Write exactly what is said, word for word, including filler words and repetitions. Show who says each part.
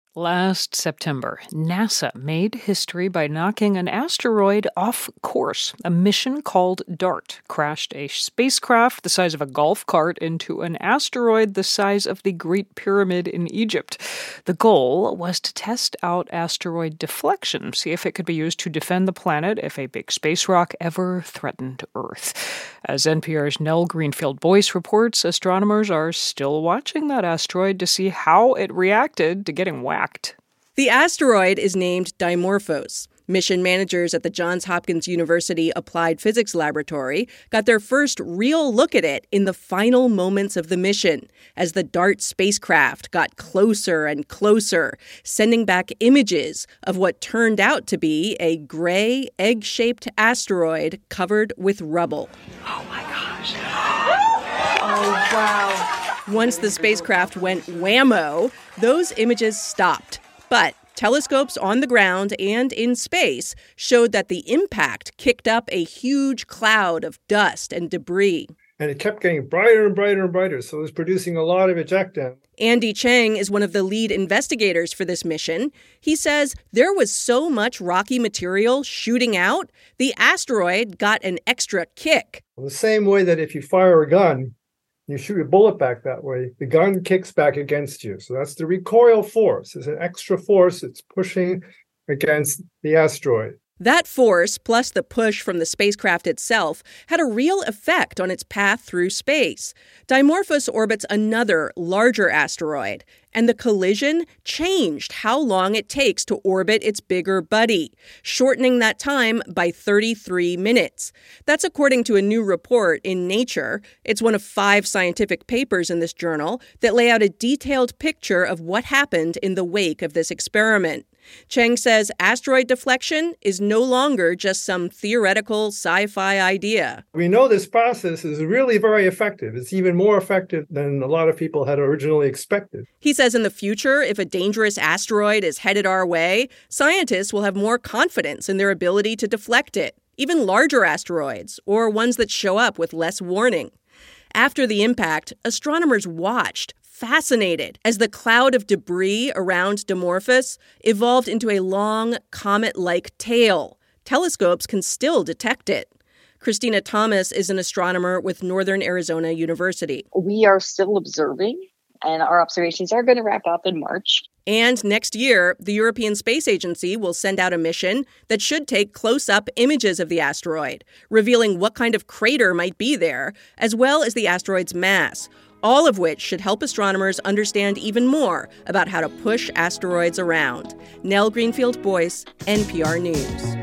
Speaker 1: Last September, NASA made history by knocking an asteroid off course. A mission called DART crashed a spacecraft the size of a golf cart into an asteroid the size of the Great Pyramid in Egypt. The goal was to test out asteroid deflection, see if it could be used to defend the planet if a big space rock ever threatened Earth. As N P R's Nell Greenfield-Boyce reports, astronomers are still watching that asteroid to see how it reacted to getting whacked.
Speaker 2: The asteroid is named Dimorphos. Mission managers at the Johns Hopkins University Applied Physics Laboratory got their first real look at it in the final moments of the mission, as the DART spacecraft got closer and closer, sending back images of what turned out to be a gray, egg-shaped asteroid covered with rubble.
Speaker 3: Oh, my gosh. Oh, wow.
Speaker 2: Once the spacecraft went whammo, those images stopped. But telescopes on the ground and in space showed that the impact kicked up a huge cloud of dust and debris.
Speaker 4: And it kept getting brighter and brighter and brighter, so it was producing a lot of ejecta.
Speaker 2: Andy Chang is one of the lead investigators for this mission. He says there was so much rocky material shooting out, the asteroid got an extra kick.
Speaker 4: The same way that if you fire a gun, you shoot a bullet back that way, the gun kicks back against you. So that's the recoil force. It's an extra force that's pushing against the asteroid.
Speaker 2: That force, plus the push from the spacecraft itself, had a real effect on its path through space. Dimorphos orbits another, larger asteroid, and the collision changed how long it takes to orbit its bigger buddy, shortening that time by thirty-three minutes. That's according to a new report in Nature. It's one of five scientific papers in this journal that lay out a detailed picture of what happened in the wake of this experiment. Chang says asteroid deflection is no longer just some theoretical sci-fi idea.
Speaker 4: We know this process is really very effective. It's even more effective than a lot of people had originally expected.
Speaker 2: He says in the future, if a dangerous asteroid is headed our way, scientists will have more confidence in their ability to deflect it, even larger asteroids or ones that show up with less warning. After the impact, astronomers watched, fascinated, as the cloud of debris around Dimorphos evolved into a long, comet-like tail. Telescopes can still detect it. Christina Thomas is an astronomer with Northern Arizona University.
Speaker 5: We are still observing, and our observations are going to wrap up in March.
Speaker 2: And next year, the European Space Agency will send out a mission that should take close-up images of the asteroid, revealing what kind of crater might be there, as well as the asteroid's mass, all of which should help astronomers understand even more about how to push asteroids around. Nell Greenfield-Boyce, N P R News.